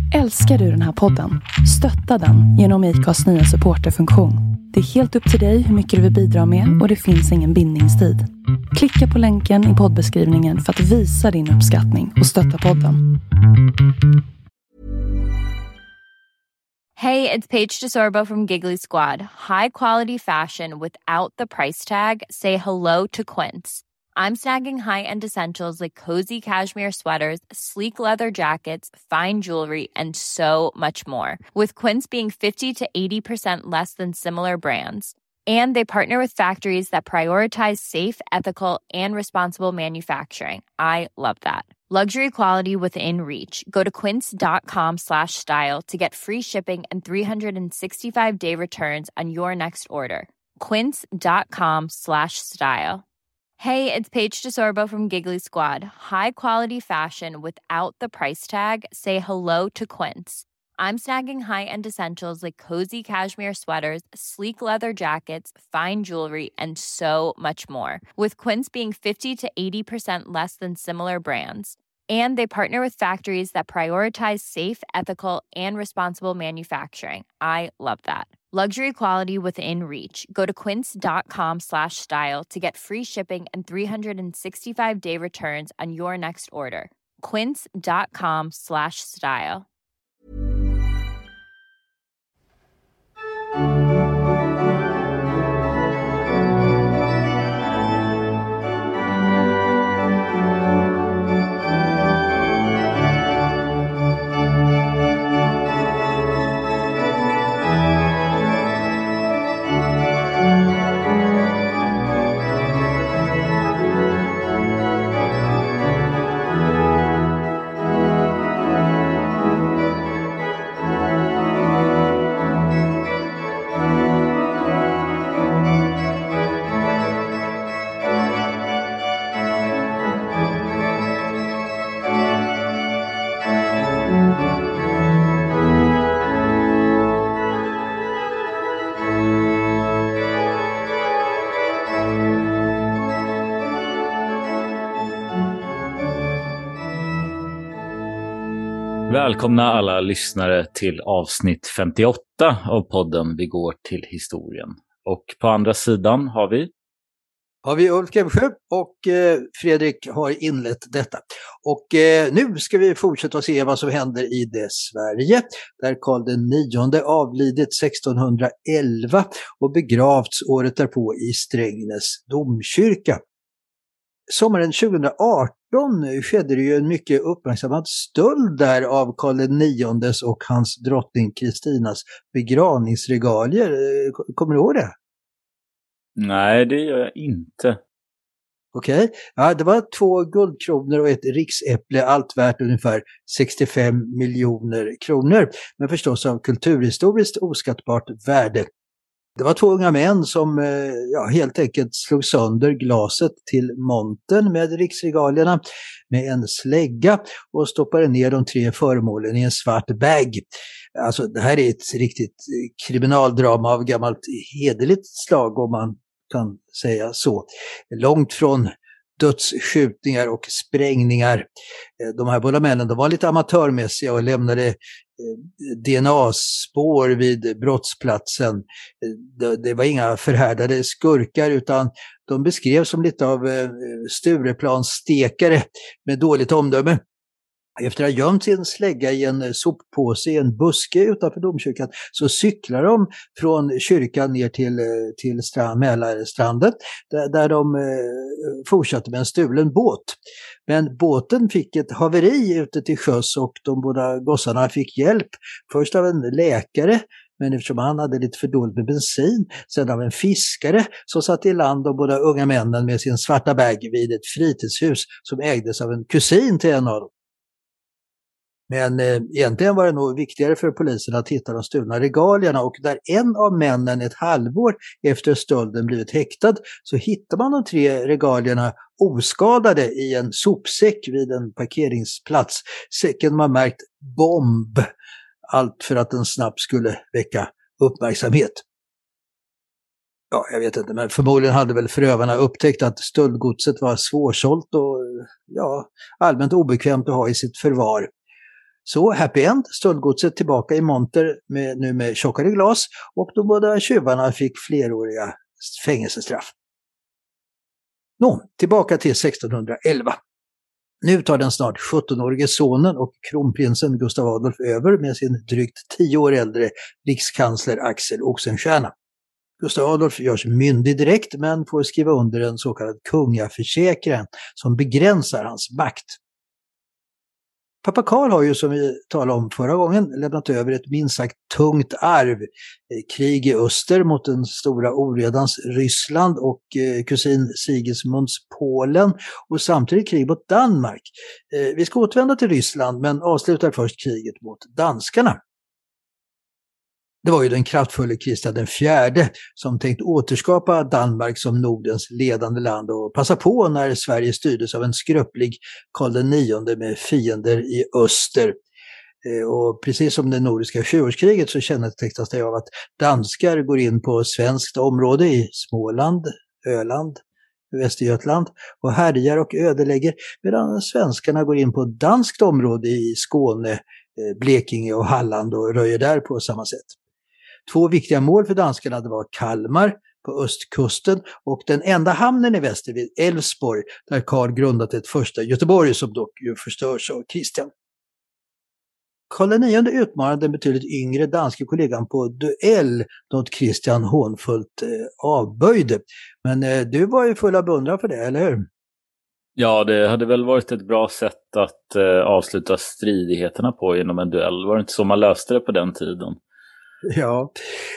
Älskar du den här podden? Stötta den genom IKAs nya supporterfunktion. Det är helt upp till dig hur mycket du vill bidra med och det finns ingen bindningstid. Klicka på länken i poddbeskrivningen för att visa din uppskattning och stötta podden. Hey, it's Paige DeSorbo from Giggly Squad. High quality fashion without the price tag. Say hello to Quince. I'm snagging high-end essentials like cozy cashmere sweaters, sleek leather jackets, fine jewelry, and so much more. With Quince being 50 to 80% less than similar brands. And they partner with factories that prioritize safe, ethical, and responsible manufacturing. I love that. Luxury quality within reach. Go to quince.com/style to get free shipping and 365-day returns on your next order. Quince.com/style. Hey, it's Paige DeSorbo from Giggly Squad. High quality fashion without the price tag. Say hello to Quince. I'm snagging high-end essentials like cozy cashmere sweaters, sleek leather jackets, fine jewelry, and so much more. With Quince being 50 to 80% less than similar brands. And they partner with factories that prioritize safe, ethical, and responsible manufacturing. I love that. Luxury quality within reach. Go to quince.com/style to get free shipping and 365-day returns on your next order. Quince.com/style. Välkomna alla lyssnare till avsnitt 58 av podden Vi går till historien. Och på andra sidan har vi Ulf Grebsjö och Fredrik har inlett detta. Och nu ska vi fortsätta att se vad som händer i det Sverige, där Karl IX avlidit 1611 och begravts året därpå i Strängnäs domkyrka. Sommaren 2018 skedde det ju en mycket uppmärksammad stöld där av Karl IX:s och hans drottning Kristinas begravningsregalier. Kommer du ihåg det? Nej, det gör jag inte. Okej. Ja, det var 2 guldkronor och ett riksäpple, allt värt ungefär 65 miljoner kronor. Men förstås av kulturhistoriskt oskattbart värde. Det var 2 unga män som helt enkelt slog sönder glaset till montern med riksregalierna med en slägga och stoppade ner de 3 föremålen i en svart bag. Alltså det här är ett riktigt kriminaldrama av gammalt hederligt slag, om man kan säga så. Långt från dödsskjutningar och sprängningar. De här båda männen, de var lite amatörmässiga och lämnade DNA-spår vid brottsplatsen. Det var inga förhärdade skurkar, utan de beskrevs som lite av Stureplansstekare med dåligt omdöme. Efter att ha gömt sin slägga i en soppåse i en buske utanför domkyrkan så cyklar de från kyrkan ner till Mälarstranden där de fortsatte med en stulen båt. Men båten fick ett haveri ute till sjöss och de båda gossarna fick hjälp. Först av en läkare, men eftersom han hade lite för dåligt med bensin, sedan av en fiskare som satt i land de båda unga männen med sin svarta bag vid ett fritidshus som ägdes av en kusin till en av dem. Men egentligen var det nog viktigare för polisen att hitta de stulna regalierna, och där en av männen ett halvår efter stölden blivit häktad så hittar man de 3 regalierna oskadade i en sopsäck vid en parkeringsplats. Säcken var märkt bomb, allt för att den snabbt skulle väcka uppmärksamhet. Ja, jag vet inte, men förmodligen hade väl förövarna upptäckt att stöldgodset var svårsålt och allmänt obekvämt att ha i sitt förvar. Så happy end, stöldgodset tillbaka i monter nu med tjockare glas och de båda tjuvarna fick fleråriga fängelsestraff. Nå, tillbaka till 1611. Nu tar den snart 17-årige sonen och kronprinsen Gustav Adolf över med sin drygt 10 år äldre rikskansler Axel Oxenstierna. Gustav Adolf görs myndig direkt men får skriva under en så kallad kungaförsäkran som begränsar hans makt. Pappa Karl har ju, som vi talade om förra gången, lämnat över ett minst sagt tungt arv. Krig i öster mot den stora oredans Ryssland och kusin Sigismunds Polen och samtidigt krig mot Danmark. Vi ska återvända till Ryssland men avslutar först kriget mot danskarna. Det var ju den kraftfulla Kristian IV som tänkt återskapa Danmark som Nordens ledande land och passa på när Sverige styrdes av en skröplig Karl IX med fiender i öster. Och precis som det nordiska sjuårskriget så kännetecknas det av att danskar går in på svenskt område i Småland, Öland, Västergötland och härjar och ödelägger, medan svenskarna går in på danskt område i Skåne, Blekinge och Halland och röjer där på samma sätt. 2 viktiga mål för danskarna var Kalmar på östkusten och den enda hamnen i väster vid Älvsborg där Karl grundat ett första Göteborg som dock ju förstörs av Kristian. Karl IX utmanade den betydligt yngre danska kollegan på duell, något Kristian hånfullt avböjde. Men du var ju full av beundran för det, eller hur? Ja, det hade väl varit ett bra sätt att avsluta stridigheterna på genom en duell. Var det inte så man löste det på den tiden? Ja,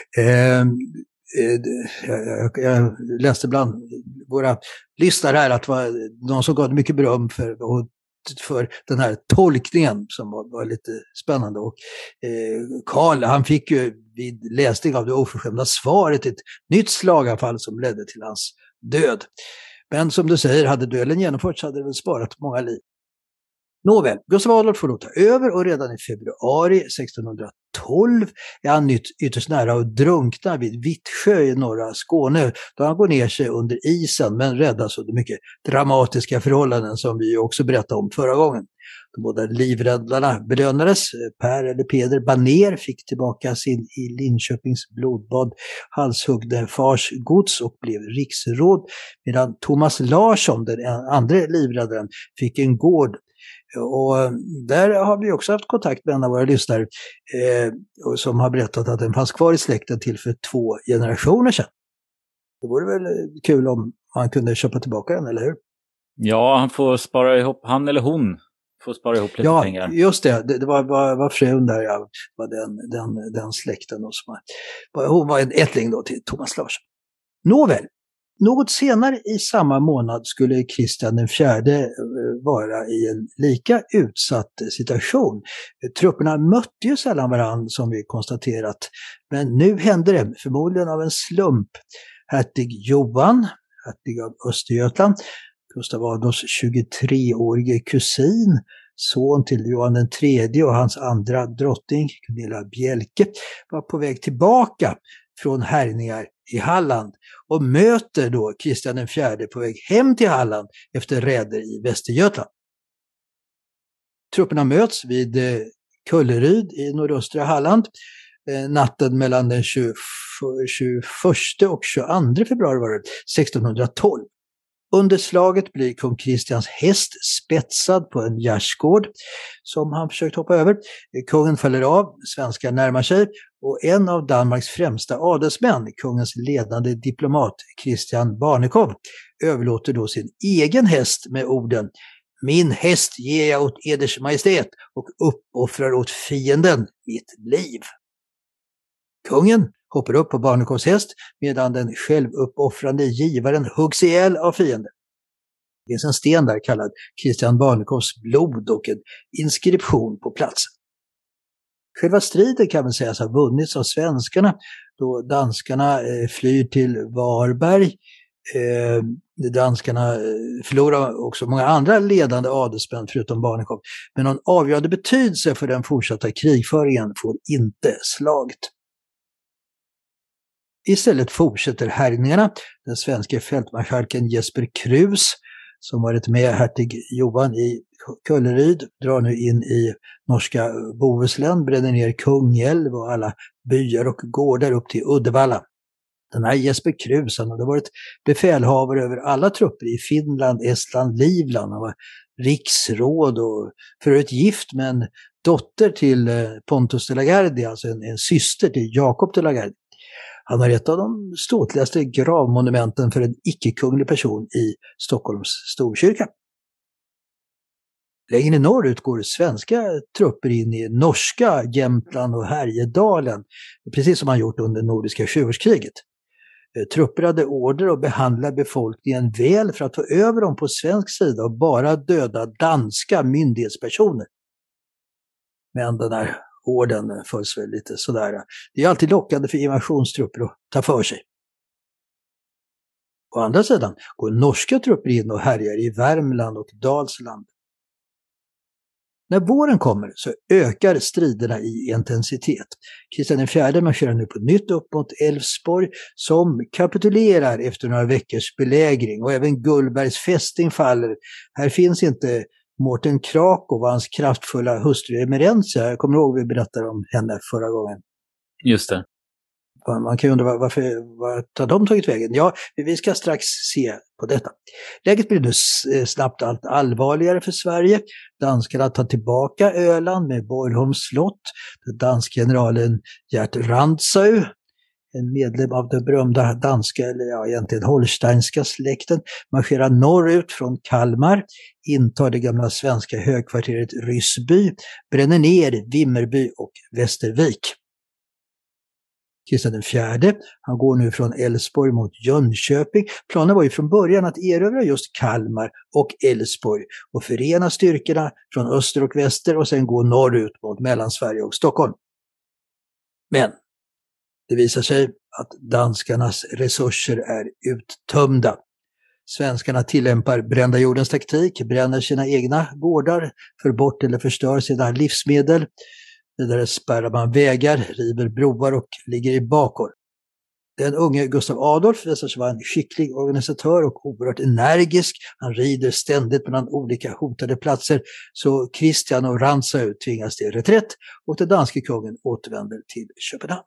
jag läste bland våra lyssnare här att det var någon som gav mycket beröm för den här tolkningen som var lite spännande. Och Karl, han fick ju vid läsning av det oförskämda svaret ett nytt slaganfall som ledde till hans död. Men som du säger, hade duellen genomförts hade det väl sparat många liv. Nåväl, Gustav Adolf får då ta över och redan i februari 1612 är han ytterst nära att drunkna vid Vittsjö i norra Skåne då han går ner sig under isen men räddas under mycket dramatiska förhållanden som vi också berättade om förra gången. De båda livräddlarna belönades. Per eller Peder Baner fick tillbaka sin i Linköpings blodbad halshuggne fars gods och blev riksråd medan Thomas Larsson, den andra livräddaren, fick en gård. Och där har vi också haft kontakt med en av våra lyssnare som har berättat att den fanns kvar i släkten till för 2 generationer sedan. Det vore väl kul om man kunde köpa tillbaka den, eller hur? Ja, han får spara ihop, han eller hon får spara ihop lite pengar. Ja, just det. Det var frun där, var den släkten. Och hon var en ättling då till Thomas Larsson. Nåväl. Något senare i samma månad skulle Kristian IV vara i en lika utsatt situation. Trupperna mötte ju sällan varandra som vi konstaterat. Men nu hände det, förmodligen av en slump. Hertig Johan, hertig av Östergötland, Gustav Adolfs 23-årige kusin, son till Johan III och hans andra drottning, Gunilla Bjelke, var på väg tillbaka från härjningar i Halland och möter då Kristian IV på väg hem till Halland efter räder i Västergötland. Trupperna möts vid Kulleryd i nordöstra Halland natten mellan den 21 och 22 februari var det 1612. Under slaget blir kung Kristians häst spetsad på en gärdsgård som han försökt hoppa över. Kungen faller av, svenskar närmar sig och en av Danmarks främsta adelsmän, kungens ledande diplomat Christian Barnekow, överlåter då sin egen häst med orden: "Min häst ger jag åt eders majestät och uppoffrar åt fienden mitt liv." Kungen hoppar upp på Barnekows häst medan den självuppoffrande givaren huggs ihjäl av fienden. Det finns en sten där kallad Christian Barnekows blod och en inskription på platsen. Själva striden kan väl sägas ha vunnits av svenskarna då danskarna flyr till Varberg. Danskarna förlorar också många andra ledande adelsmän förutom Barnekow. Men någon avgörande betydelse för den fortsatta krigföringen får inte slaget. Istället fortsätter härjningarna. Den svenska fältmarskalken Jesper Krus som varit med hertig Johan i Kölleryd, drar nu in i norska Bohuslän, bränner ner Kungälv och alla byar och gårdar upp till Uddevalla. Den här Jesper Krus, han hade varit befälhavare över alla trupper i Finland, Estland, Livland. Han var riksråd och förut gift med en dotter till Pontus de la Gardie, alltså en syster till Jakob de la Gardie. Han har ett av de ståtligaste gravmonumenten för en icke-kunglig person i Stockholms storkyrka. Längre norrut går svenska trupper in i norska Jämtland och Härjedalen, precis som man gjort under Nordiska tjugoårskriget. Trupper hade order att behandla befolkningen väl för att få över dem på svensk sida och bara döda danska myndighetspersoner. Men den här orden följs väl lite sådär. Det är alltid lockande för invasionstrupper att ta för sig. Å andra sidan går norska trupper in och härjar i Värmland och Dalsland. När våren kommer så ökar striderna i intensitet. Kristian IV marscherar nu på nytt upp mot Älvsborg som kapitulerar efter några veckors belägring, och även Gullbergs fästing faller. Här finns inte Mårten Krakow och hans kraftfulla hustru Emerentia. Jag kommer ihåg vi berättade om henne förra gången. Just det. Man kan ju undra vart har de tagit vägen? Ja, vi ska strax se på detta. Läget blir nu snabbt allt allvarligare för Sverige. Danskarna tar tillbaka Öland med Borgholms slott. Den danska generalen Gert Rantzau, en medlem av den berömda danska, eller egentligen holsteinska släkten, marscherar norrut från Kalmar, intar det gamla svenska högkvarteret Ryssby, bränner ner Vimmerby och Västervik. Kristian IV, han går nu från Älvsborg mot Jönköping. Planen var ju från början att erövra just Kalmar och Älvsborg och förena styrkorna från öster och väster och sen gå norrut mot Mellansverige och Stockholm. Men det visar sig att danskarnas resurser är uttömda. Svenskarna tillämpar brända jordens taktik, bränner sina egna gårdar, för bort eller förstör sina livsmedel. Vidare spärrar man vägar, river broar och ligger i bakgård. Den unge Gustav Adolf visar sig vara en skicklig organisatör och oerhört energisk. Han rider ständigt mellan olika hotade platser, så Kristian och Rantzau tvingas till reträtt och den danske kungen återvänder till Köpenhamn.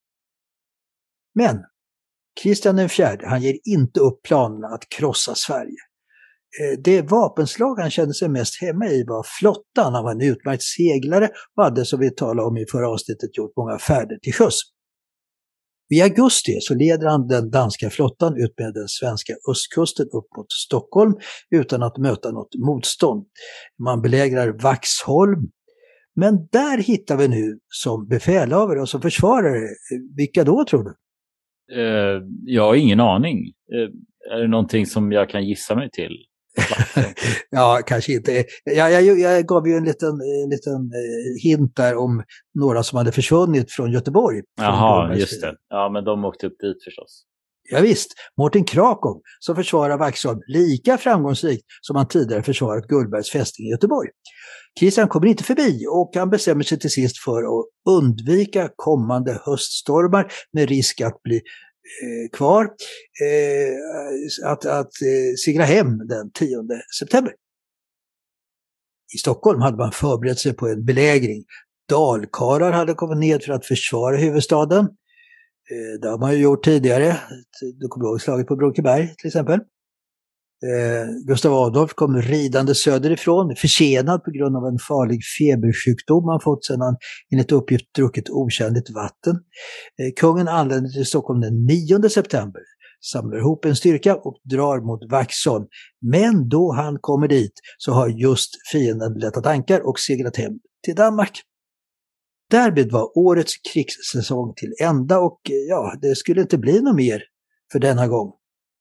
Men Kristian IV, han ger inte upp planerna att krossa Sverige. Det vapenslag han kände sig mest hemma i var flottan. Han var en utmärkt seglare och hade, som vi talade om i förra avsnittet, gjort många färder till sjöss. I augusti så leder han den danska flottan ut med den svenska östkusten upp mot Stockholm utan att möta något motstånd. Man belägrar Vaxholm. Men där hittar vi nu som befälhavare och som försvarare. Vilka då, tror du? Jag har ingen aning. Är det någonting som jag kan gissa mig till? Ja, kanske inte. Jag gav ju en liten hint där om några som hade försvunnit från Göteborg. Jaha, just det. Ja, men de åkte upp dit förstås. Ja, visst, Mårten Krakow som försvarar Vaxholm lika framgångsrikt som han tidigare försvarat Gullbergs fästing i Göteborg. Kristian kommer inte förbi och han bestämmer sig till sist för att undvika kommande höststormar med risk att bli kvar, att segla hem den 10 september. I Stockholm hade man förberett sig på en belägring. Dalkarlar hade kommit ned för att försvara huvudstaden. Det har man ju gjort tidigare. Du kommer ihåg slaget på Brunkeberg till exempel. Gustav Adolf kom ridande söderifrån, försenad på grund av en farlig febersjukdom han fått sedan han enligt uppgift druckit otjänligt vatten. Kungen anländer till Stockholm den 9 september, samlar ihop en styrka och drar mot Vaxholm. Men då han kommer dit så har just fienden lättat ankar och seglat hem till Danmark. Därmed var årets krigssäsong till ända och det skulle inte bli något mer för denna gång.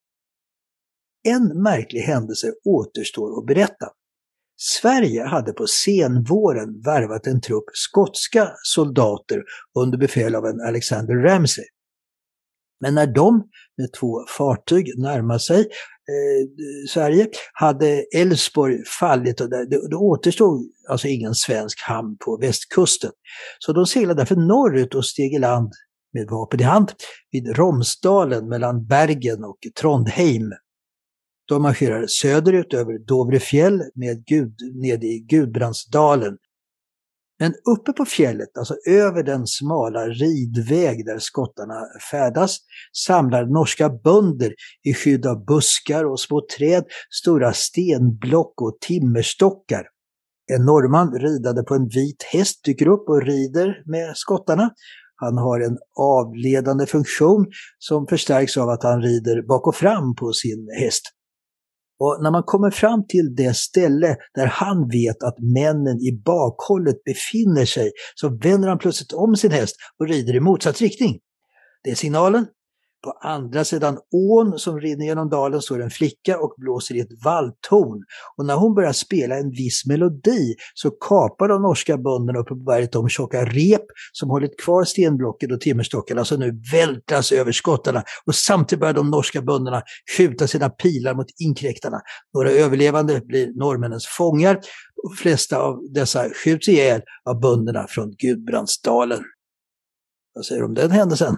En märklig händelse återstår att berätta. Sverige hade på senvåren värvat en trupp skotska soldater under befäl av en Alexander Ramsay. Men när de med 2 fartyg närmade sig Sverige hade Älvsborg fallit och det återstod alltså ingen svensk hamn på västkusten. Så de seglade därför norrut och steg i land med vapen i hand vid Romsdalen mellan Bergen och Trondheim. De marscherar söderut över Dovrefjäll ned i Gudbrandsdalen. Men uppe på fjället, alltså över den smala ridväg där skottarna färdas, samlar norska bönder i skydd av buskar och små träd, stora stenblock och timmerstockar. En norrman ridande på en vit häst dyker upp och rider med skottarna. Han har en avledande funktion som förstärks av att han rider bak och fram på sin häst. Och när man kommer fram till det ställe där han vet att männen i bakhållet befinner sig, så vänder han plötsligt om sin häst och rider i motsatt riktning. Det är signalen. På andra sidan ån som rinner genom dalen står en flicka och blåser i ett valthorn. Och när hon börjar spela en viss melodi så kapar de norska bönderna uppe på berget de tjocka rep som hållit kvar stenblocken och timmerstockarna, som nu vältras över skottarna. Och samtidigt börjar de norska bönderna skjuta sina pilar mot inkräktarna. Några överlevande blir norrmännens fångar. De flesta av dessa skjuts ihjäl av bönderna från Gudbrandsdalen. Vad säger du om den händelsen?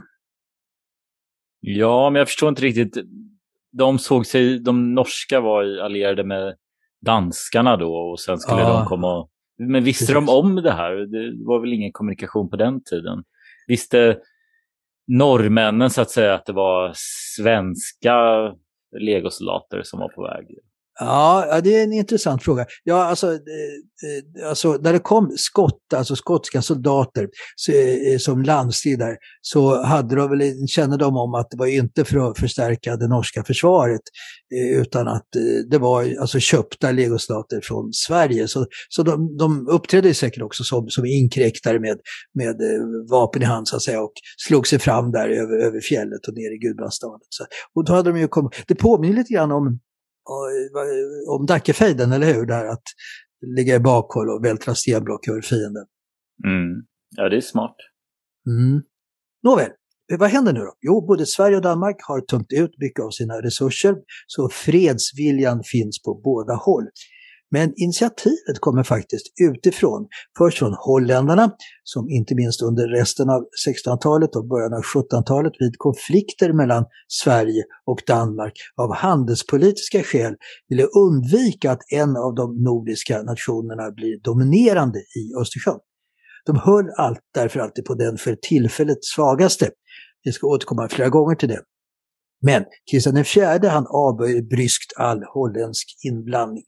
Ja, men jag förstår inte riktigt. De norska var allierade med danskarna då, och sen skulle de komma och... Men visste de om det här? Det var väl ingen kommunikation på den tiden. Visste norrmännen så att säga att det var svenska legosoldater som var på väg? Ja, det är en intressant fråga. Ja, alltså när det kom skotska soldater som landstridare, så hade de väl en kännedom om att det var inte för att förstärka det norska försvaret, utan att det var alltså köpta legosoldater från Sverige. Så de uppträdde säkert också som inkräktare med vapen i hand så att säga, och slog sig fram där över fjället och ner i Gudbrandsdalen. Och då hade de ju kommit, det påminner lite grann om Dackefejden, eller hur? Där att ligga i bakhåll och vältra stenblock över fienden. Ja, det är smart. Nåväl, vad händer nu då? Jo, både Sverige och Danmark har tömt ut mycket av sina resurser, så fredsviljan finns på båda håll. Men initiativet kommer faktiskt utifrån. Först från holländarna, som inte minst under resten av 1600-talet och början av 1700-talet vid konflikter mellan Sverige och Danmark av handelspolitiska skäl ville undvika att en av de nordiska nationerna blir dominerande i Östersjön. De höll därför alltid på den för tillfället svagaste. Vi ska återkomma flera gånger till det. Men Kristian IV, han avböjer bryskt all holländsk inblandning.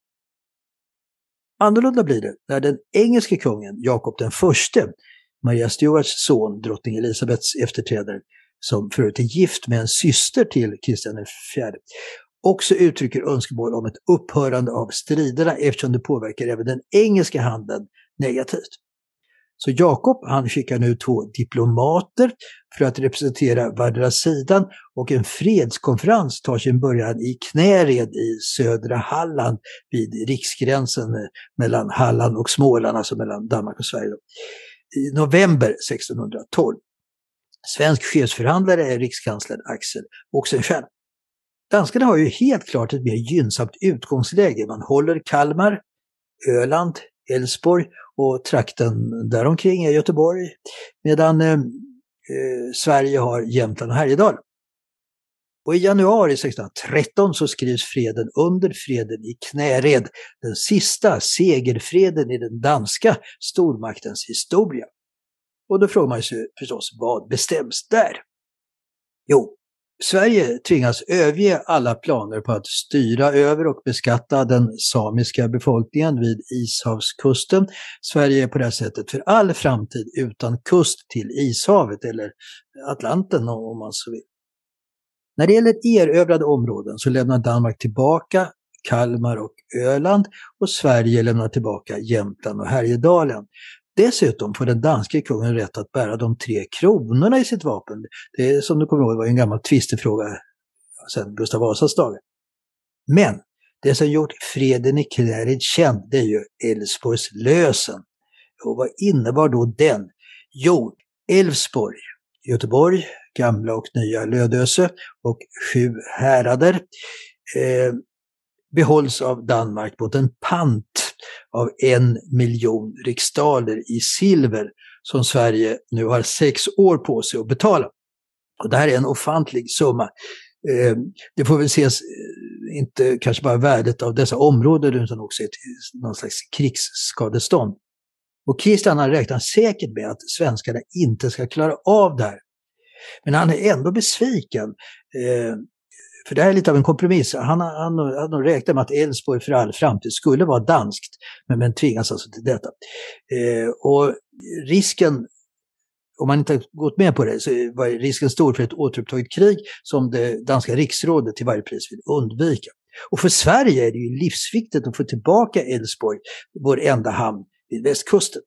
Annorlunda blir det när den engelske kungen Jakob I, Maria Stuarts son, drottning Elisabeths efterträdare, som förut är gift med en syster till Kristian IV, också uttrycker önskemål om ett upphörande av striderna, eftersom det påverkar även den engelska handeln negativt. Så Jakob, han skickar nu 2 diplomater för att representera vardera sidan, och en fredskonferens tar sin början i Knäred i södra Halland vid riksgränsen mellan Halland och Småland, alltså mellan Danmark och Sverige, i november 1612. Svensk chefsförhandlare är rikskansler Axel Oxenstierna. Danskarna har ju helt klart ett mer gynnsamt utgångsläge. Man håller Kalmar, Öland, Älvsborg och trakten däromkring är Göteborg, medan Sverige har Jämtland och Härjedalen. Och i januari 1613 så skrivs freden under, freden i Knäred, den sista segerfreden i den danska stormaktens historia. Och då frågar man sig förstås, vad bestäms där? Jo, Sverige tvingas överge alla planer på att styra över och beskatta den samiska befolkningen vid Ishavskusten. Sverige är på det här sättet för all framtid utan kust till Ishavet, eller Atlanten om man så vill. När det gäller erövrade områden så lämnar Danmark tillbaka Kalmar och Öland, och Sverige lämnar tillbaka Jämtland och Härjedalen. Dessutom får den danske kungen rätt att bära de 3 kronorna i sitt vapen. Det är, som du kommer ihåg, var en gammal tvistefråga sedan Gustav Vasas dagar. Men det som gjort freden i Knäred känd, det är ju Älvsborgslösen. Och vad innebar då den? Jo, Älvsborg, Göteborg, gamla och nya Lödöse och 7 härader behålls av Danmark mot en pant av 1 miljon riksdaler i silver som Sverige nu har 6 år på sig att betala. Och det här är en ofantlig summa. Det får väl ses inte kanske bara värdet av dessa områden utan också någon slags krigsskadestånd. Och Kristian han räknar säkert med att svenskarna inte ska klara av det här. Men han är ändå besviken. För det här är lite av en kompromiss. Han har räknat med att Älvsborg för all framtid skulle vara danskt. Men tvingas alltså till detta. Och risken, om man inte gått med på det, så var risken stor för ett återupptaget krig som det danska riksrådet till varje pris vill undvika. Och för Sverige är det ju livsviktigt att få tillbaka Älvsborg, vår enda hamn vid västkusten.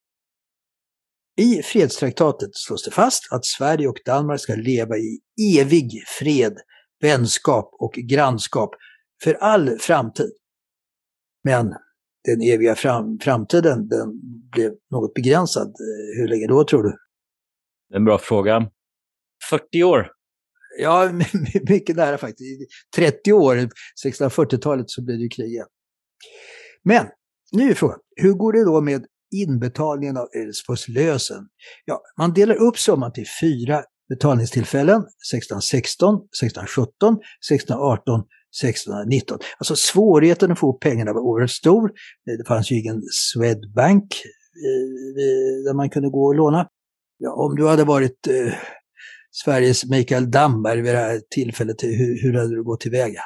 I fredstraktatet slås det fast att Sverige och Danmark ska leva i evig fred, vänskap och grannskap för all framtid. Men den eviga framtiden den blev något begränsad. Hur länge då tror du? En bra fråga. 40 år? Ja, mycket nära faktiskt. 30 år, 1640-talet så blev det ju krig igen. Men nu är frågan, hur går det då med inbetalningen av Älvsborgslösen? Ja, man delar upp summan till 4 betalningstillfällen, 1616, 1617, 1618, 1619. Alltså svårigheten att få pengarna var oerhört stor. Det fanns ju ingen Swedbank där man kunde gå och låna. Ja, om du hade varit Sveriges Mikael Damberg vid det här tillfället, hur hade du gått tillväga?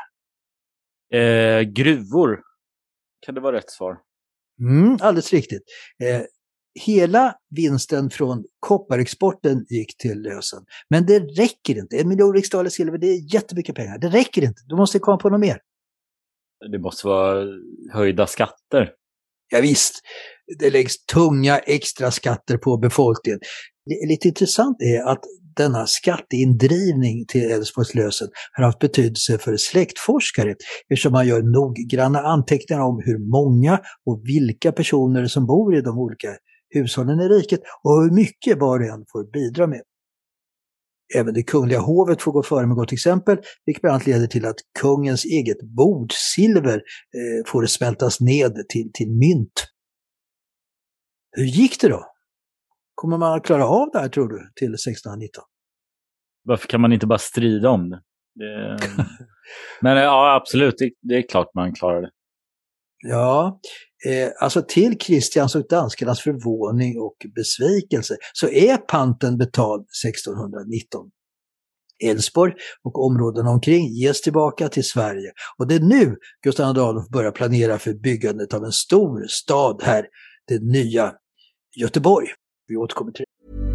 Gruvor. Kan det vara rätt svar? Alldeles riktigt. Hela vinsten från kopparexporten gick till lösen. Men det räcker inte. 1 miljon riksdaler silver, det är jättemycket pengar. Det räcker inte. Du måste komma på något mer. Det måste vara höjda skatter. Ja, visst. Det läggs tunga extra skatter på befolkningen. Det är lite intressant är att denna skatteindrivning till Älvsborgslösen har haft betydelse för släktforskare eftersom man gör noggranna anteckningar om hur många och vilka personer som bor i de olika hushållen i riket och hur mycket var och en får bidra med. Även det kungliga hovet får gå före med gott exempel, vilket bland annat leder till att kungens eget bordsilver får smältas ned till mynt. Hur gick det då? Kommer man att klara av det här tror du till 1619? Varför kan man inte bara strida om det? Men ja, absolut, det är klart man klarar det. Ja, alltså till Kristians och danskarnas förvåning och besvikelse så är panten betald 1619. Älvsborg och områden omkring ges tillbaka till Sverige. Och det är nu Gustav II Adolf börjar planera för byggandet av en stor stad här, det nya Göteborg. Vi återkommer till det.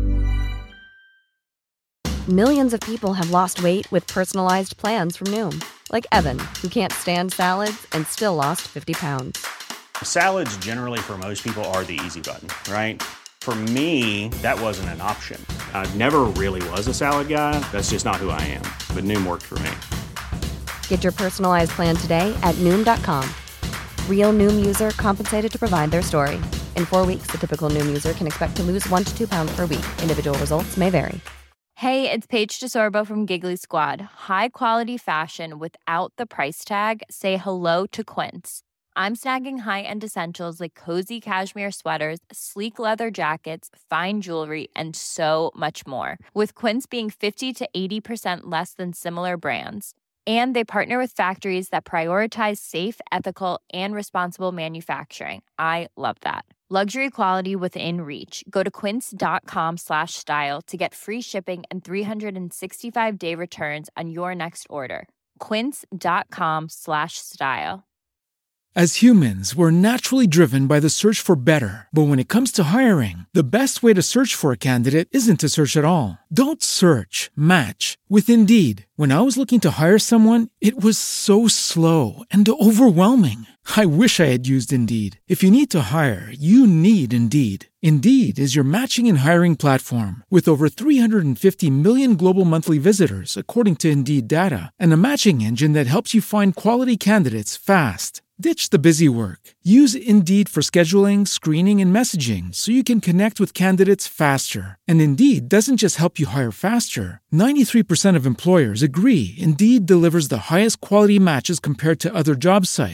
Millions of people have lost weight with personalized plans from Noom. Like Evan, who can't stand salads and still lost 50 pounds. Salads generally for most people are the easy button, right? For me, that wasn't an option. I never really was a salad guy. That's just not who I am. But Noom worked for me. Get your personalized plan today at Noom.com. Real Noom user compensated to provide their story. In 4 weeks, the typical Noom user can expect to lose 1 to 2 pounds per week. Individual results may vary. Hey, it's Paige DeSorbo from Giggly Squad. High quality fashion without the price tag. Say hello to Quince. I'm snagging high-end essentials like cozy cashmere sweaters, sleek leather jackets, fine jewelry, and so much more. With Quince being 50 to 80% less than similar brands. And they partner with factories that prioritize safe, ethical, and responsible manufacturing. I love that. Luxury quality within reach. Go to quince.com/style to get free shipping and 365-day returns on your next order. Quince.com/style. As humans, we're naturally driven by the search for better. But when it comes to hiring, the best way to search for a candidate isn't to search at all. Don't search, match with Indeed. When I was looking to hire someone, it was so slow and overwhelming. I wish I had used Indeed. If you need to hire, you need Indeed. Indeed is your matching and hiring platform with over 350 million global monthly visitors, according to Indeed data, and a matching engine that helps you find quality candidates fast. Ditch the busy work. Use Indeed for scheduling, screening, and messaging so you can connect with candidates faster. And Indeed doesn't just help you hire faster. 93% of employers agree Indeed delivers the highest quality matches compared to other job sites.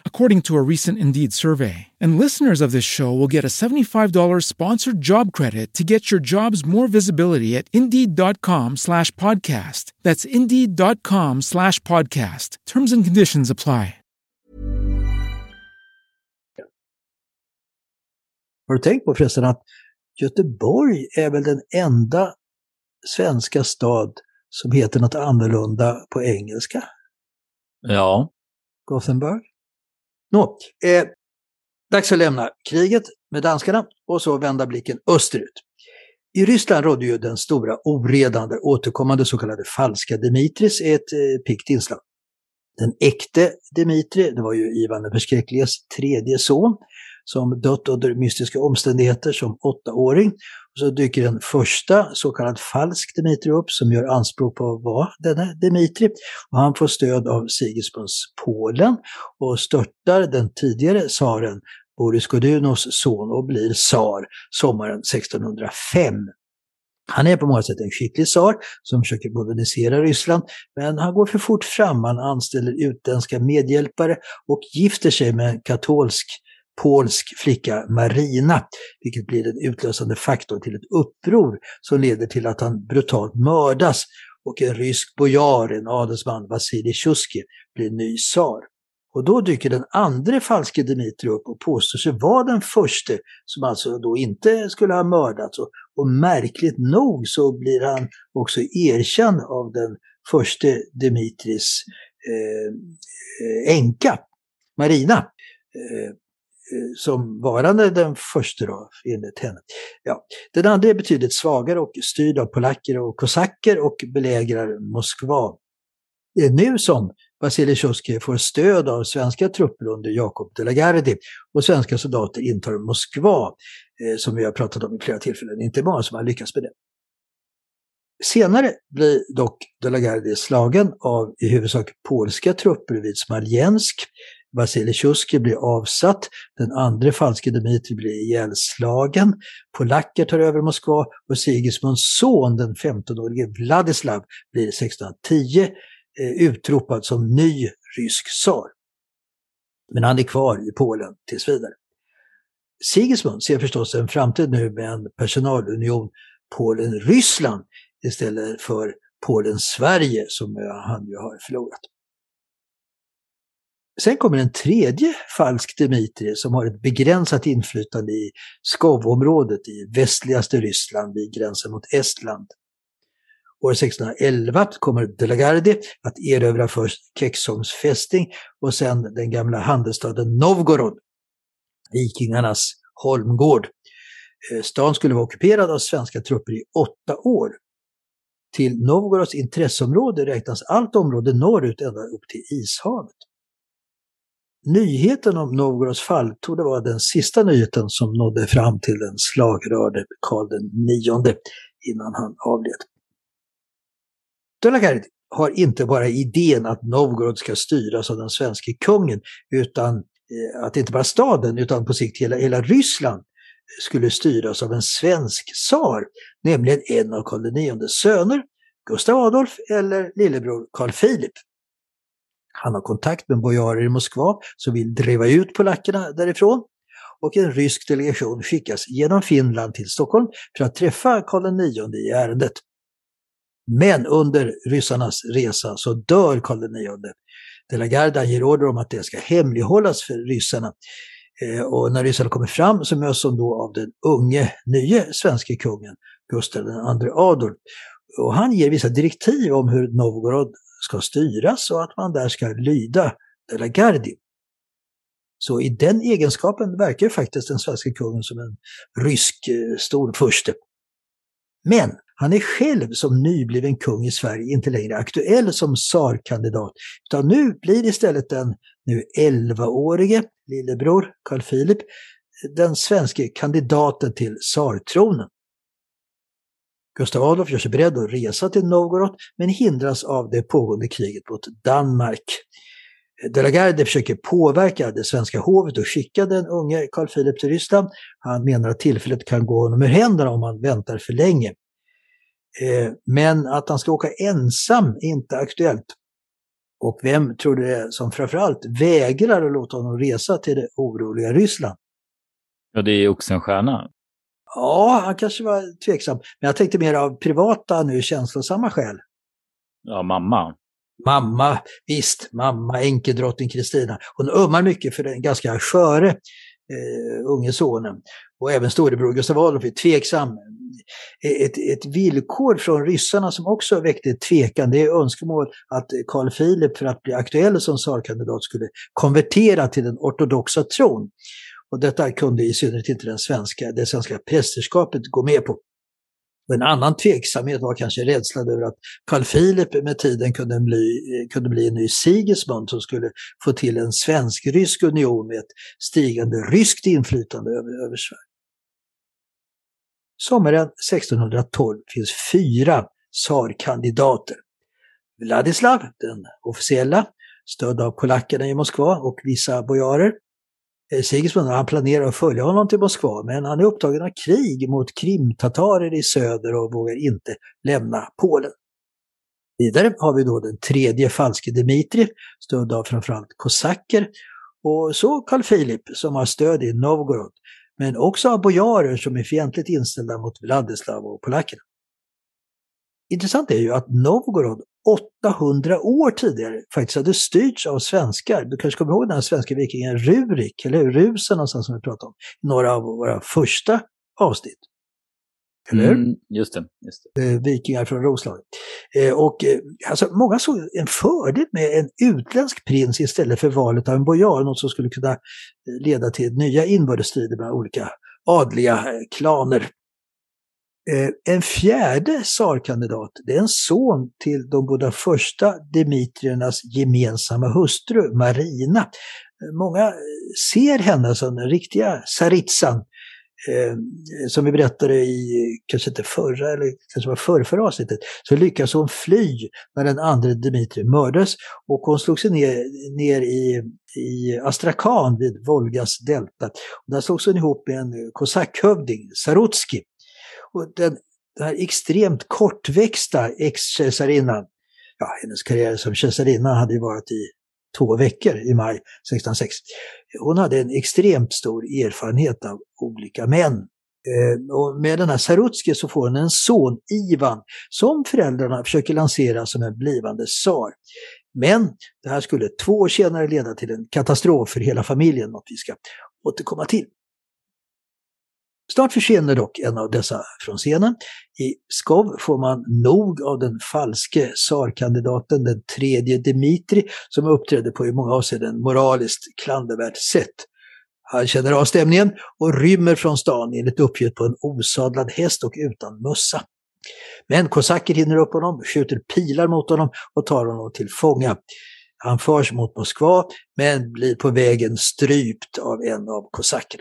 according to a recent Indeed survey. And listeners of this show will get a $75 sponsored job credit to get your jobs more visibility at Indeed.com/podcast. That's Indeed.com/podcast. Terms and conditions apply. Har du tänkt på förresten att Göteborg är väl den enda svenska stad som heter något annorlunda på engelska? Ja. Gothenburg. Dags att lämna kriget med danskarna och så vända blicken österut. I Ryssland rådde ju den stora oredande återkommande så kallade falska Dimitris ett pikt inslag. Den äkte Dimitri, det var ju Ivan den förskräckliges tredje son som dött under mystiska omständigheter som 8-åring. Och så dyker en första så kallad falsk Dimitri upp som gör anspråk på att vara denna Dimitri. Och han får stöd av Sigismunds Polen och störtar den tidigare tsaren Boris Godunovs son och blir tsar sommaren 1605. Han är på många sätt en skicklig tsar som försöker modernisera Ryssland, men han går för fort fram. Han anställer utländska medhjälpare och gifter sig med en katolsk polsk flicka Marina, vilket blir den utlösande faktorn till ett uppror som leder till att han brutalt mördas och en rysk bojar, en adelsman, Vasilij Sjusjkij, blir ny tsar. Och då dyker den andra falske Dimitri upp och påstår sig vara den första som alltså då inte skulle ha mördats. Och märkligt nog så blir han också erkänd av den första Dimitris änka, Marina, som varande den första då, enligt henne. Ja, den andra är betydligt svagare och styrd av polacker och kosacker och belägrar Moskva. Det är nu som Vasilij Sjusjkij får stöd av svenska trupper under Jakob de la Gardie och svenska soldater intar Moskva, som vi har pratat om i flera tillfällen. Inte många som har lyckats med det. Senare blir dock de la Gardie slagen av i huvudsak polska trupper vid Smolensk. Vasilij Sjusjkij blir avsatt, den andra falske Dimitri blir ihjälslagen, polacker tar över Moskva och Sigismunds son, den 15-årige Vladislav, blir 1610 utropad som ny rysk tsar. Men han är kvar i Polen tills vidare. Sigismund ser förstås en framtid nu med en personalunion Polen-Ryssland istället för Polen-Sverige som han ju har förlorat. Sen kommer en tredje falsk Dimitri som har ett begränsat inflytande i Pskov-området i västligaste Ryssland vid gränsen mot Estland. År 1611 kommer de la Gardie att erövra först Keksholms fästning och sen den gamla handelsstaden Novgorod, vikingarnas holmgård. Stan skulle vara ockuperad av svenska trupper i 8 år. Till Novgorods intresseområde räknas allt område norrut ända upp till Ishavet. Nyheten om Novgorods fall tog det vara den sista nyheten som nådde fram till den slagrörde Karl IX innan han avled. De la Gardie har inte bara idén att Novgorod ska styras av den svenska kungen, utan att inte bara staden utan på sikt hela Ryssland skulle styras av en svensk tsar, nämligen en av Karl IX:s söner, Gustav Adolf eller lillebror Carl Philip. Han har kontakt med bojarer i Moskva som vill driva ut polackerna därifrån och en rysk delegation skickas genom Finland till Stockholm för att träffa Karl IX i ärendet. Men under ryssarnas resa så dör Karl IX. De la Gardie ger order om att det ska hemlighållas för ryssarna. Och när ryssarna kommer fram så möts de då av den unge, nya svenska kungen, Gustav II Adolf. Och han ger vissa direktiv om hur Novgorod ska styras och att man där ska lyda de la Gardie. Så i den egenskapen verkar faktiskt den svenska kungen som en rysk storfurste. Men han är själv som nybliven kung i Sverige inte längre aktuell som tsarkandidat, utan nu blir istället den nu 11-årige lillebror Carl Philip den svenska kandidaten till tsartronen. Gustav Adolf gör sig beredd att resa till Novgorod men hindras av det pågående kriget mot Danmark. De la Gardie försöker påverka det svenska hovet och skicka den unge Carl Philip till Ryssland. Han menar att tillfället kan gå honom ur händerna om han väntar för länge. Men att han ska åka ensam är inte aktuellt. Och vem tror du det är som framförallt vägrar att låta honom resa till det oroliga Ryssland? Ja, det är Oxenstierna. Ja, han kanske var tveksam. Men jag tänkte mer av privata, nu känslosamma skäl. Ja, mamma. Mamma, visst, mamma, enkedrottning Kristina. Hon ömmar mycket för den ganska sköre unge sonen. Och även storebror Gustav Adolf är tveksam. Ett villkor från ryssarna som också väckte tvekan, det är önskemål att Carl Philip för att bli aktuell som tsarkandidat skulle konvertera till den ortodoxa tron. Och detta kunde i synnerhet inte det svenska prästerskapet gå med på. Och en annan tveksamhet var kanske rädslan över att Carl Philip med tiden kunde bli en ny Sigismund som skulle få till en svensk-rysk union med ett stigande ryskt inflytande över Sverige. Sommaren 1612 finns 4 tsarkandidater. Vladislav, den officiella, stödd av polackerna i Moskva och vissa bojarer. Sigismund, han planerar att följa honom till Moskva, men han är upptagen av krig mot krimtatarer i söder och vågar inte lämna Polen. Vidare har vi då den 3:e falske Dmitrij, stödd av framförallt kosacker, och så Carl Philip som har stöd i Novgorod, men också av bojarer som är fientligt inställda mot Vladislav och polackerna. Intressant är ju att Novgorod 800 år tidigare faktiskt hade styrts av svenskar. Du kanske kommer ihåg den här svenska vikingen Rurik, eller hur? Rusen någonstans som vi pratade om. Några av våra första avsnitt. Eller hur? Just det. Vikingar från Roslagen. Alltså, många såg en fördel med en utländsk prins istället för valet av en bojar. Något som skulle kunna leda till nya inbördesstrider med olika adliga klaner. En 4:e tsarkandidat, det är en son till de båda första Dmitriernas gemensamma hustru, Marina. Många ser henne som den riktiga tsaritsan, som vi berättade i kanske inte förra eller kanske var förra avsnittet, så lyckas hon fly när den andra Dmitrij mördas, och hon slog sig ner i Astrakhan vid Volgas delta. Och där slogs hon ihop med en kosackhövding, Sarutski. Och den här extremt kortväxta ex-kejsarinnan, ja, hennes karriär som kejsarinna hade ju varit i 2 veckor i maj 1606. Hon hade en extremt stor erfarenhet av olika män. Och med den här Sarutski så får hon en son, Ivan, som föräldrarna försöker lansera som en blivande tsar. Men det här skulle 2 år senare leda till en katastrof för hela familjen, något vi ska återkomma till. Snart försvinner dock en av dessa från scenen. I Pskov får man nog av den falske tsarkandidaten, den 3:e Dmitrij, som uppträdde på i många avseenden moraliskt klandervärt sätt. Han känner av stämningen och rymmer från stan enligt uppgift på en osadlad häst och utan mössa. Men kosacker hinner upp honom, skjuter pilar mot honom och tar honom till fånga. Han förs mot Moskva men blir på vägen strypt av en av kosackerna.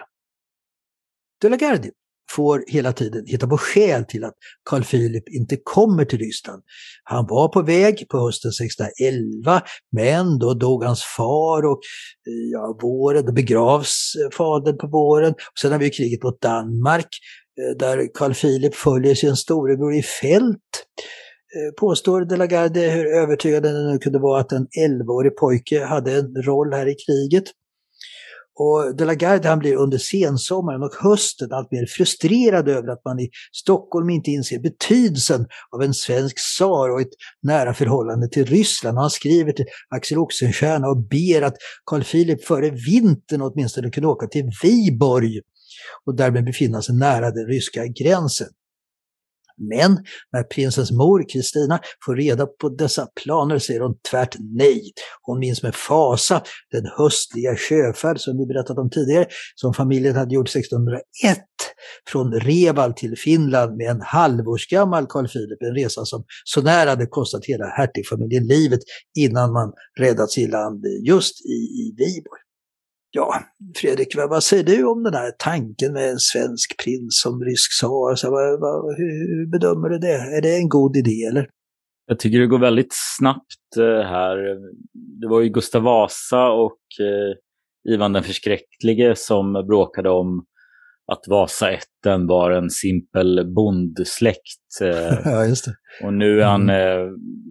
De la Gardie får hela tiden hitta på skäl till att Carl Philip inte kommer till Ryssland. Han var på väg på hösten 1611, men då dog hans far och våren, då begravs fadern på våren. Och sen har vi kriget mot Danmark där Carl Philip följer sin storebror i fält. Påstår De la Gardie, hur övertygande det nu kunde vara att en 11-årig pojke hade en roll här i kriget. Och De la Gardie, han blir under sensommaren och hösten allt mer frustrerad över att man i Stockholm inte inser betydelsen av en svensk tsar och ett nära förhållande till Ryssland. Han skriver till Axel Oxenstierna och ber att Carl Philip före vintern åtminstone kunde åka till Viborg och därmed befinna sig nära den ryska gränsen. Men när prinsens mor Kristina får reda på dessa planer säger hon tvärt nej. Hon minns med fasa den höstliga sjöfärd som vi berättat om tidigare, som familjen hade gjort 1601 från Reval till Finland med en halvårsgammal Carl Philip. En resa som så nära hade kostat hela hertigfamiljen livet innan man räddats i land just i Viborg. Ja, Fredrik, vad säger du om den här tanken med en svensk prins som rysk tsar? Hur bedömer du det? Är det en god idé eller? Jag tycker det går väldigt snabbt här. Det var ju Gustav Vasa och Ivan den förskräcklige som bråkade om att Vasaätten var en simpel bondsläkt. Ja, just det. Och nu är han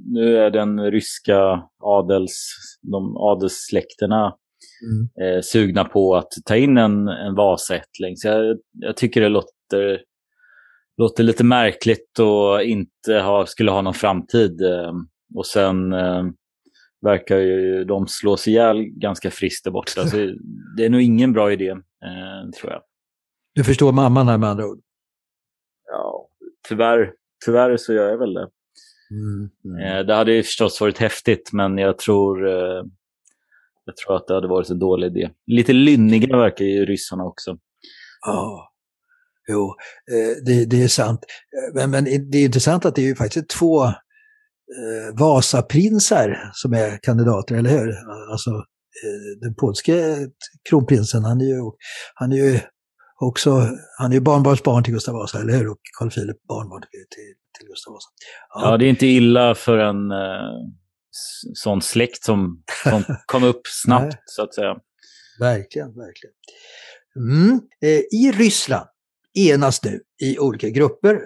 nu är den ryska de adelssläkterna sugna på att ta in en Vasaättling. Så jag tycker det låter lite märkligt och inte skulle ha någon framtid. Och sen verkar ju de slås ihjäl ganska friskt där borta. Så det är nog ingen bra idé, tror jag. Du förstår mamman här med andra ord? Ja, tyvärr så gör jag väl det. Det hade ju förstås varit häftigt, men jag tror att det hade varit en dålig idé. Lite lynniga verkar ju ryssarna också. Ja, jo, det är sant. Men det är intressant att det är ju faktiskt 2 Vasaprinsar som är kandidater, eller hur? Alltså den polske kronprinsen, han är ju barnbarnsbarn till Gustav Vasa, eller hur? Och Carl Philip barnbarn till Gustav Vasa. Ja, det är inte illa för en sån släkt som kom upp snabbt, så att säga. Verkligen. I Ryssland enas nu i olika grupper,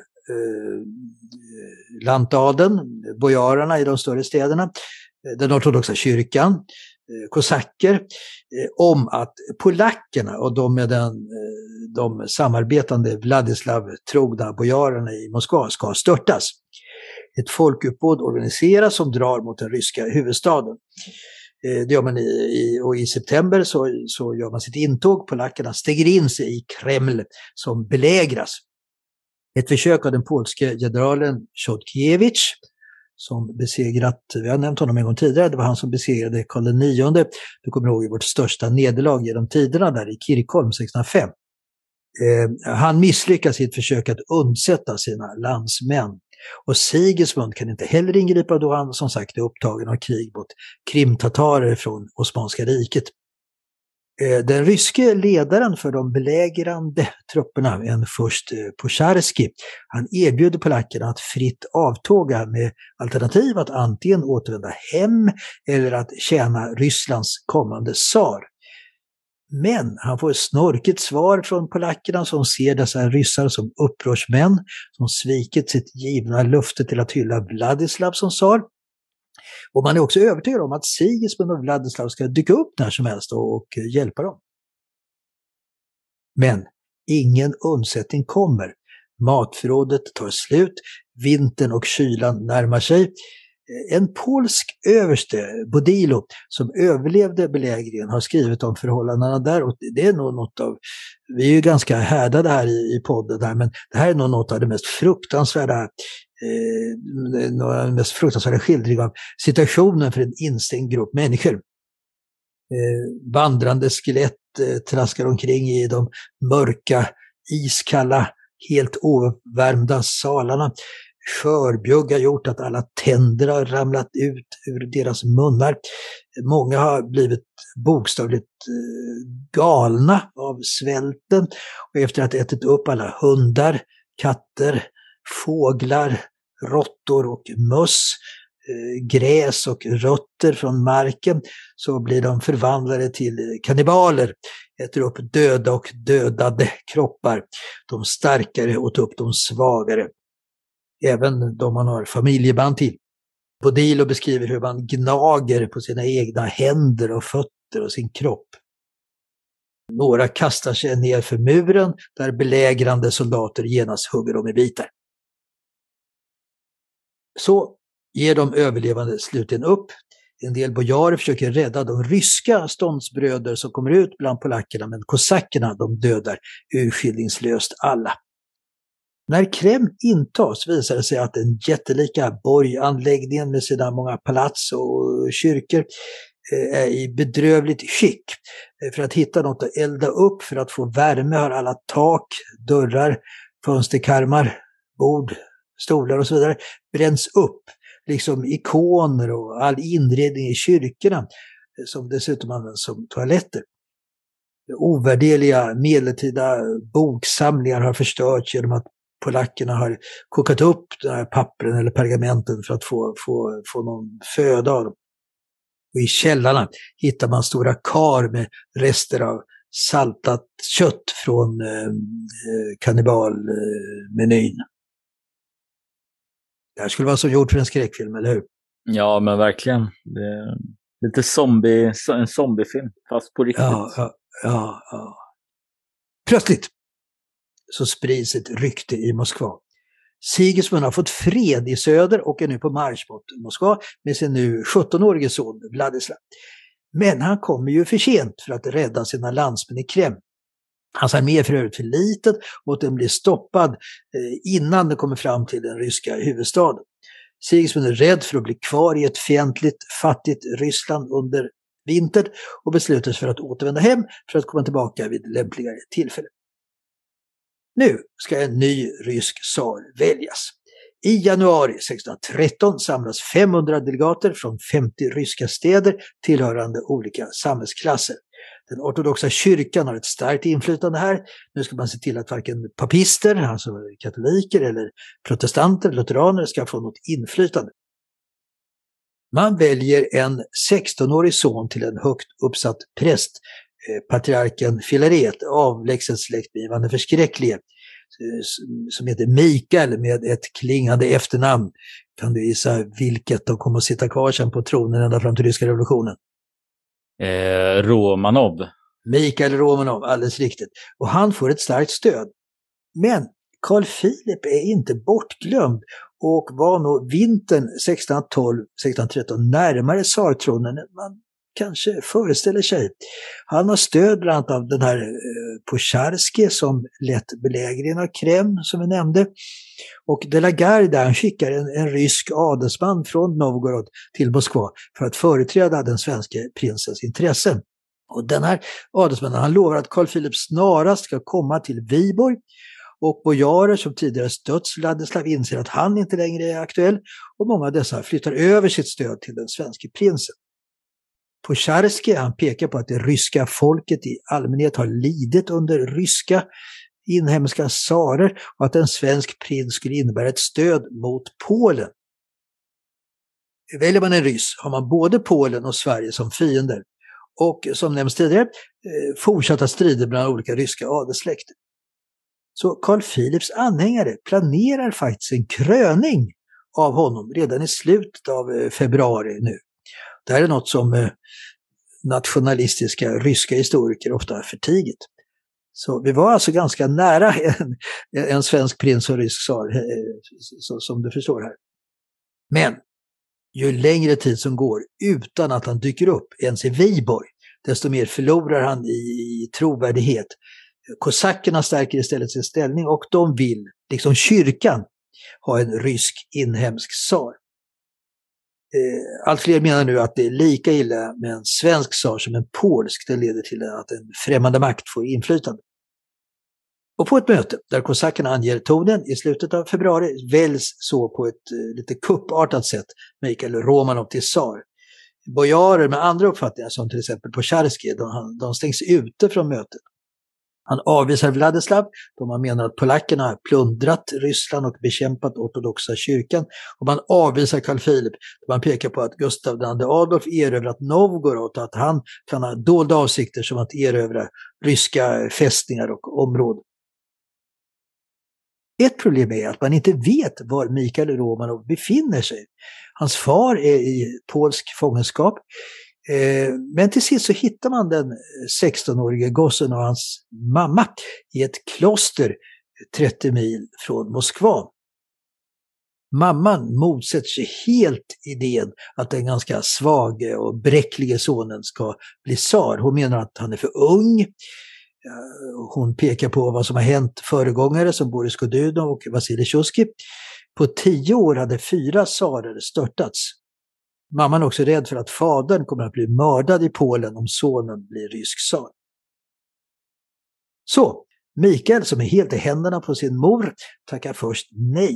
lantadeln, bojarerna i de större städerna, den ortodoxa kyrkan, kosacker, om att polackerna och de samarbetande Vladislav-trogna bojarerna i Moskva ska störtas. Ett folkuppbåd organiseras som drar mot den ryska huvudstaden. Det gör man och i september så gör man sitt intåg. Polackerna stänger in sig i Kreml som belägras. Ett försök av den polske generalen Chodkiewicz som besegrat, vi har nämnt honom en gång tidigare, det var han som besegrade Karl IX. Du kommer ihåg vårt största nederlag genom tiderna där i Kirkholm 1605. Han misslyckas i ett försök att undsätta sina landsmän. Och Sigismund kan inte heller ingripa då han som sagt är upptagen av krig mot krimtatarer från Osmanska riket. Den ryske ledaren för de belägrande trupperna, en först Pozharsky, han erbjuder polackerna att fritt avtåga med alternativ att antingen återvända hem eller att tjäna Rysslands kommande tsar. Men han får ett snorkigt svar från polackerna som ser dessa ryssar som upprorsmän som svikit sitt givna löfte till att hylla Vladislav som tsar. Och man är också övertygad om att Sigismund och Vladislav ska dyka upp när som helst och hjälpa dem. Men ingen undsättning kommer. Matförrådet tar slut, vintern och kylan närmar sig. En polsk överste, Bodilo, som överlevde belägringen har skrivit om förhållandena där, och det är nog något av, vi är ju ganska härdade här i podden där, men det här är nog något av det mest fruktansvärda skildring av situationen för en instängd grupp människor. Vandrande skelett traskar omkring i de mörka, iskalla, helt ouppvärmda salarna. Skörbjugg har gjort att alla tänder har ramlat ut ur deras munnar. Många har blivit bokstavligt galna av svälten, och efter att ha ätit upp alla hundar, katter, fåglar, råttor och möss, gräs och rötter från marken, så blir de förvandlade till kannibaler, äter upp döda och dödade kroppar. De starkare åt upp de svagare, även de man har familjeband till. Bodilo beskriver hur man gnager på sina egna händer och fötter och sin kropp. Några kastar sig ner för muren där belägrande soldater genast hugger dem i bitar. Så ger de överlevande slutligen upp. En del bojarer försöker rädda de ryska ståndsbröder som kommer ut bland polackerna, men kosackerna de dödar urskillningslöst alla. När Kreml intas visar det sig att den jättelika borganläggningen med sina många palats och kyrkor är i bedrövligt skick. För att hitta något att elda upp, för att få värme, har alla tak, dörrar, fönsterkarmar, bord, stolar och så vidare bränns upp. Liksom ikoner och all inredning i kyrkorna som dessutom används som toaletter. Ovärderliga medeltida boksamlingar har förstörts genom att polackerna har kokat upp den här pappren eller pergamenten för att få någon föda av dem. Och i källarna hittar man stora kar med rester av saltat kött från kannibalmenyn. Det här skulle vara som gjort för en skräckfilm, eller hur? Ja, men verkligen. Det är lite en zombiefilm, fast på riktigt. Ja. Plötsligt så sprids ett rykte i Moskva. Sigismund har fått fred i söder och är nu på marsch mot Moskva med sin nu 17-årige son Vladislav. Men han kommer ju för sent för att rädda sina landsmän i Kreml. Hans armé är för övrigt för litet och den blir stoppad innan det kommer fram till den ryska huvudstaden. Sigismund är rädd för att bli kvar i ett fientligt, fattigt Ryssland under vintern och beslutar sig för att återvända hem för att komma tillbaka vid lämpligare tillfälle. Nu ska en ny rysk tsar väljas. I januari 1613 samlas 500 delegater från 50 ryska städer tillhörande olika samhällsklasser. Den ortodoxa kyrkan har ett starkt inflytande här. Nu ska man se till att varken papister, alltså katoliker eller protestanter, lutheraner ska få något inflytande. Man väljer en 16-årig son till en högt uppsatt präst, patriarken Filaret, avlägsen släkt med Ivan den förskräcklige, som heter Mikael med ett klingande efternamn. Kan du gissa vilket de kommer att sitta kvar sedan på tronen ända fram till ryska revolutionen? Romanov. Mikael Romanov, alldeles riktigt. Och han får ett starkt stöd. Men Carl Philip är inte bortglömd och var nog vintern 1612-1613 närmare tsartronen än man kanske föreställer sig. Han har stöd bland annat av den här Pozharsky som lett belägringen av Kreml som vi nämnde. Och de la Garde, han skickar en rysk adelsman från Novgorod till Moskva för att företräda den svenska prinsens intressen. Och den här adelsmannen, han lovar att Carl Philip snarast ska komma till Viborg. Och bojarer som tidigare stött Vladislav inser att han inte längre är aktuell och många av dessa flyttar över sitt stöd till den svenska prinsen. Pozharsky, han pekar på att det ryska folket i allmänhet har lidit under ryska inhemska tsarer och att en svensk prins skulle innebära ett stöd mot Polen. Väljer man en ryss har man både Polen och Sverige som fiender och som nämnts tidigare fortsatta strider bland olika ryska adelssläkter. Så Carl Philips anhängare planerar faktiskt en kröning av honom redan i slutet av februari nu. Det här är något som nationalistiska ryska historiker ofta har förtigit. Så vi var alltså ganska nära en svensk prins och rysk tsar, som du förstår här. Men ju längre tid som går utan att han dyker upp ens i Viborg, desto mer förlorar han i trovärdighet. Kosackerna stärker istället sin ställning och de vill, liksom kyrkan, ha en rysk inhemsk tsar. Allt fler menar nu att det är lika illa med en svensk tsar som en polsk. Det leder till att en främmande makt får inflytande. Och på ett möte där kosackerna anger tonen i slutet av februari väljs så på ett lite kuppartat sätt Mikael Romanov till tsar. Bojarer med andra uppfattningar som till exempel Pozharsky, de stängs ute från mötet. Han avvisar Vladislav då man menar att polackerna har plundrat Ryssland och bekämpat ortodoxa kyrkan. Och man avvisar Carl Philip då man pekar på att Gustav II Adolf erövrat Novgorod och att han kan ha dolda avsikter som att erövra ryska fästningar och områden. Ett problem är att man inte vet var Mikael Romanov befinner sig. Hans far är i polsk fångenskap. Men till sist så hittar man den 16-årige gossen och hans mamma i ett kloster 30 mil från Moskva. Mamman motsätter sig helt idén att den ganska svage och bräcklige sonen ska bli tsar. Hon menar att han är för ung. Hon pekar på vad som har hänt föregångare som Boris Godunov och Vasilij Sjusjkij. På 10 år hade 4 tsarer störtats. Mamman är också rädd för att fadern kommer att bli mördad i Polen om sonen blir rysk tsar. Så, Mikael som är helt i händerna på sin mor tackar först nej.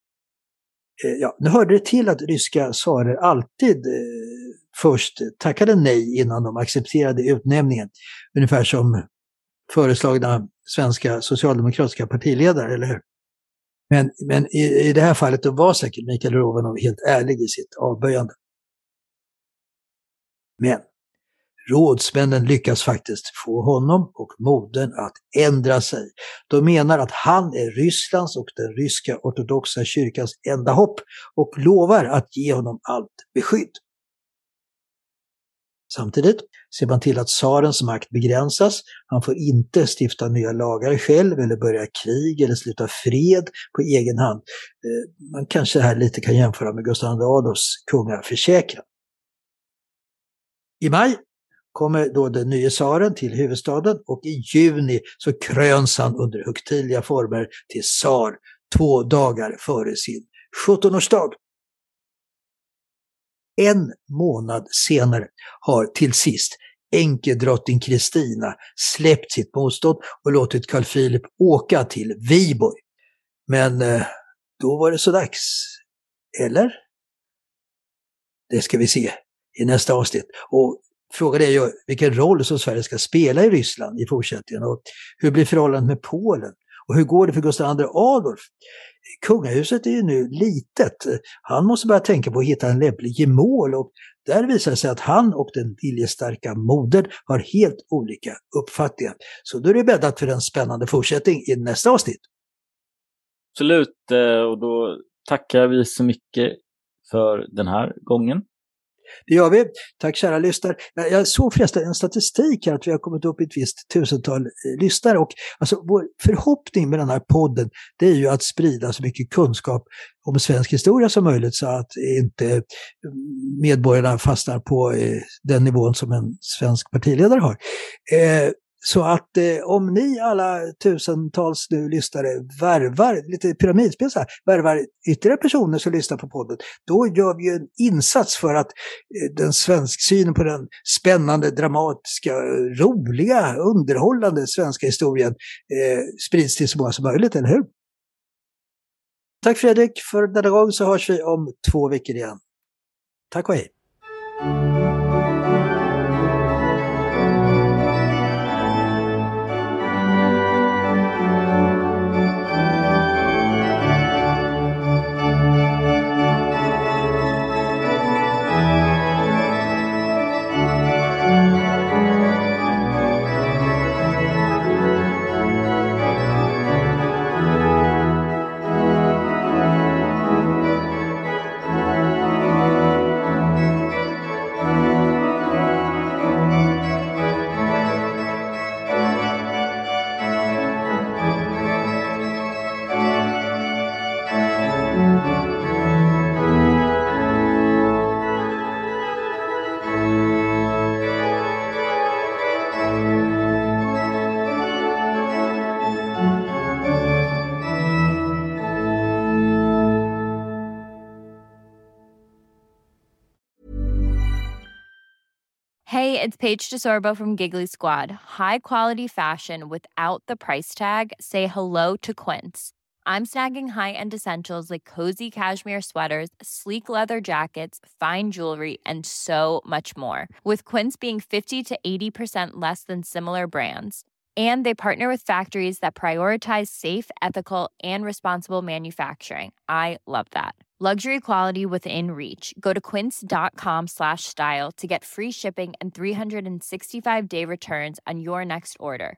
Nu hörde det till att ryska tsarer alltid först tackade nej innan de accepterade utnämningen. Ungefär som föreslagna svenska socialdemokratiska partiledare, eller hur? Men i det här fallet då var säkert Mikael Romanov helt ärlig i sitt avböjande. Men Rådsmännen lyckas faktiskt få honom och modern att ändra sig. De menar att han är Rysslands och den ryska ortodoxa kyrkans enda hopp och lovar att ge honom allt beskydd. Samtidigt ser man till att tsarens makt begränsas. Han får inte stifta nya lagar själv eller börja krig eller sluta fred på egen hand. Man kanske här lite kan jämföra med Gustav II Adolfs kungaförsäkran. I maj kommer då den nya tsaren till huvudstaden och i juni så kröns han under högtidliga former till tsar 2 dagar före sin 17-årsdag. En månad senare har till sist enkedrottning Kristina släppt sitt motstånd och låtit Carl Philip åka till Viborg. Men då var det så dags. Eller? Det ska vi se i nästa avsnitt. Och frågan är ju vilken roll som Sverige ska spela i Ryssland i fortsättningen. Och hur blir förhållandet med Polen? Och hur går det för Gustav II Adolf? Kungahuset är ju nu litet. Han måste börja tänka på att hitta en lämplig gemål och där visar det sig att han och den viljestarka modern har helt olika uppfattningar. Så då är det bäddat för en spännande fortsättning i nästa avsnitt. Absolut, och då tackar vi så mycket för den här gången. Det gör vi. Tack kära lyssnare. Jag såg förresten en statistik här att vi har kommit upp i ett visst 1000-tal lyssnare och alltså vår förhoppning med den här podden det är ju att sprida så mycket kunskap om svensk historia som möjligt så att inte medborgarna fastnar på den nivån som en svensk partiledare har. Så att om ni alla tusentals nu lyssnare värvar, lite pyramidspel så här, värvar ytterligare personer som lyssnar på podden, då gör vi en insats för att den svenska synen på den spännande, dramatiska, roliga, underhållande svenska historien sprids till så många som möjligt, eller hur? Tack Fredrik, för denna gång så hörs vi om 2 veckor igen. Tack och hej! Hey, it's Paige DeSorbo from Giggly Squad. High quality fashion without the price tag. Say hello to Quince. I'm snagging high-end essentials like cozy cashmere sweaters, sleek leather jackets, fine jewelry, and so much more. With Quince being 50 to 80% less than similar brands. And they partner with factories that prioritize safe, ethical, and responsible manufacturing. I love that. Luxury quality within reach. Go to quince.com/style to get free shipping and 365-day returns on your next order.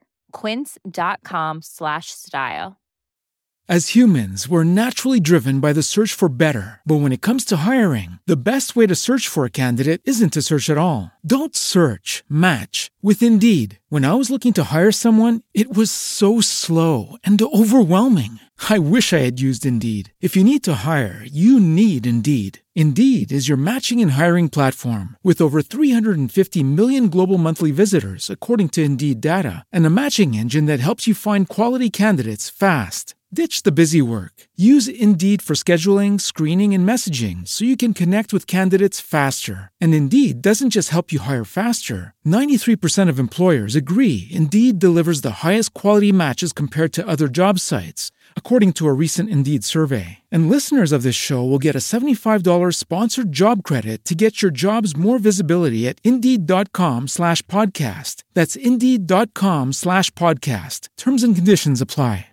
Quince.com/style. As humans, we're naturally driven by the search for better. But when it comes to hiring, the best way to search for a candidate isn't to search at all. Don't search, match with Indeed. When I was looking to hire someone, it was so slow and overwhelming. I wish I had used Indeed. If you need to hire, you need Indeed. Indeed is your matching and hiring platform with over 350 million global monthly visitors, according to Indeed data, and a matching engine that helps you find quality candidates fast. Ditch the busy work. Use Indeed for scheduling, screening, and messaging so you can connect with candidates faster. And Indeed doesn't just help you hire faster. 93% of employers agree Indeed delivers the highest quality matches compared to other job sites, according to a recent Indeed survey. And listeners of this show will get a $75 sponsored job credit to get your jobs more visibility at Indeed.com/podcast. That's Indeed.com/podcast. Terms and conditions apply.